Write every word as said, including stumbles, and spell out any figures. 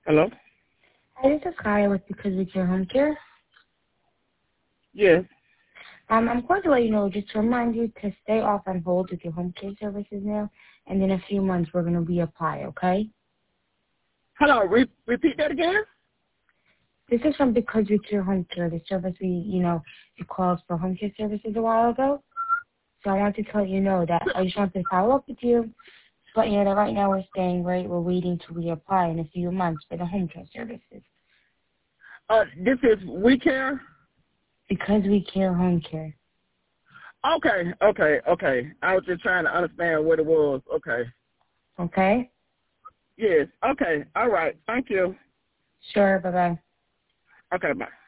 Hello? Hi, this is Kaya with Because We Care Home Care. Yes. Um, I'm going to let you know, just to remind you to stay off on hold with your home care services now, and in a few months we're going to reapply, okay? Hello, re- repeat that again? This is from Because We Care Home Care, the service we, you know, you called for home care services a while ago. So I wanted to let you know that I just wanted to follow up with you, but you know that right now we're staying right, we're waiting to reapply in a few months for the home care services. Uh, this is We Care? Because We Care Home Care. Okay, okay, okay. I was just trying to understand what it was. Okay. Okay? Yes, okay. All right. Thank you. Sure, bye-bye. Okay, bye.